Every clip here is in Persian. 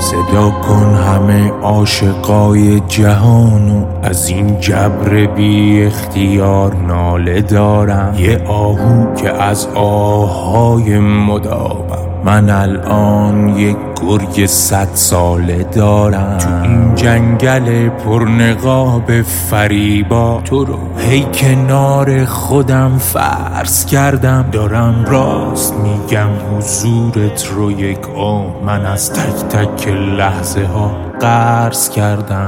صدا کن همه عاشقای جهانو، از این جبر بی اختیار ناله دارم. یه آهو که از آهای مداوم، من الان یک گرگ 100 ساله دارم. تو این جنگل پرنقاب فریبا، تو رو هی کنار خودم فرض کردم. دارم راست میگم حضورت رو یک عمر من از تک تک لحظه ها قرض کردم.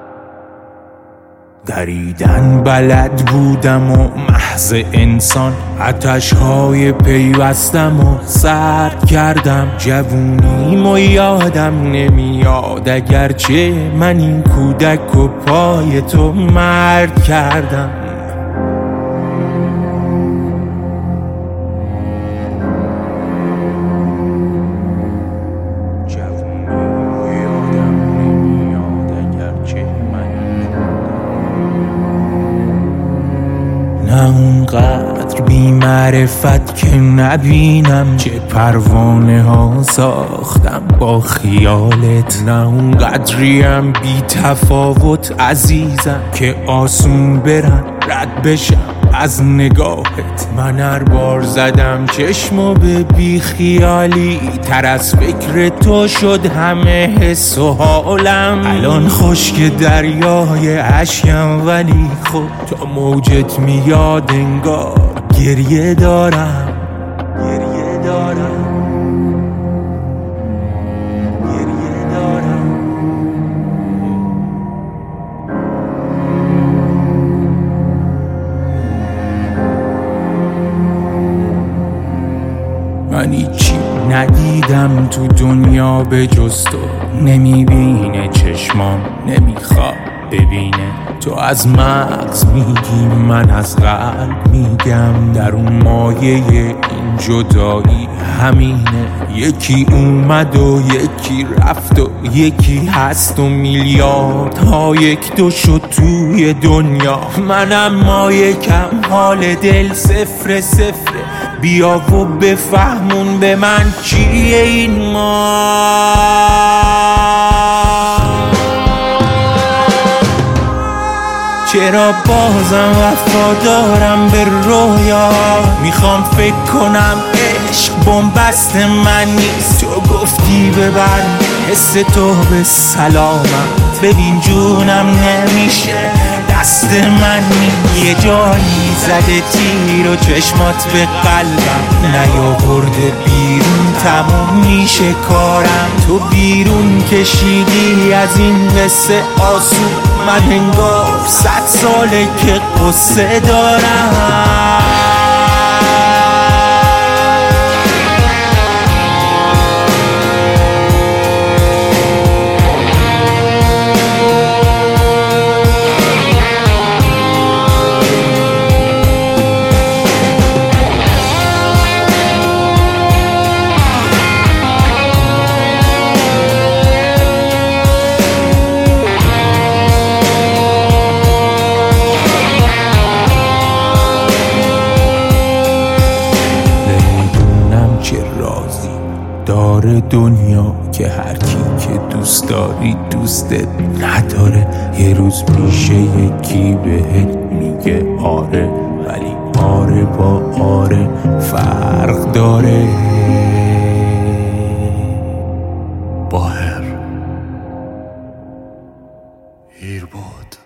دریدن بلد بودم و محض انسان، آتش‌های پیوستم و سرد کردم. جوونیمو یادم نمیاد اگرچه من این کودک و پای تو مرد کردم. نه اونقدر بی معرفت که نبینم چه پروانه ها ساختم با خیالت. نه اونقدریم بی تفاوت عزیزم که آسون برم رد بشم از نگاهت. من هر بار زدم چشمو به بی خیالی، تر از فکر تو شد همه حس و حالم. الان خشک دریای اشکم ولی خب تا موجت میاد انگار گریه دارم. من هیچی ندیدم تو دنیا به جز تو، نمیبینه چشمام نمیخواد ببینه. تو از مغز میگی من از قلب میگم، در اون مایه این جدایی همینه. یکی اومد و یکی رفت و یکی هست و میلیاردها یک دو شد توی دنیا. منم ما یکم حال دل صفر صفره، بیا و بفهمون به من چیه این ما. چرا بازم وفادارم به رویا، میخوام فکر کنم عشق بنبست من نیست. تو گفتی ببر حس تو به سلامت، ببین جونم نمیشه دست من یه جایی زده تیر و چشمات به قلبم نیاورده بیرون. تموم میشه کارم، تو بیرون کشیدی از این قصه آسون. من انگار 100 ساله که قصه دارم. داره دنیا که هر کی که دوست داری دوستت نداره. یه روز میشه یکی بهت میگه آره، ولی آره با آره فرق داره. باهر هیر بود.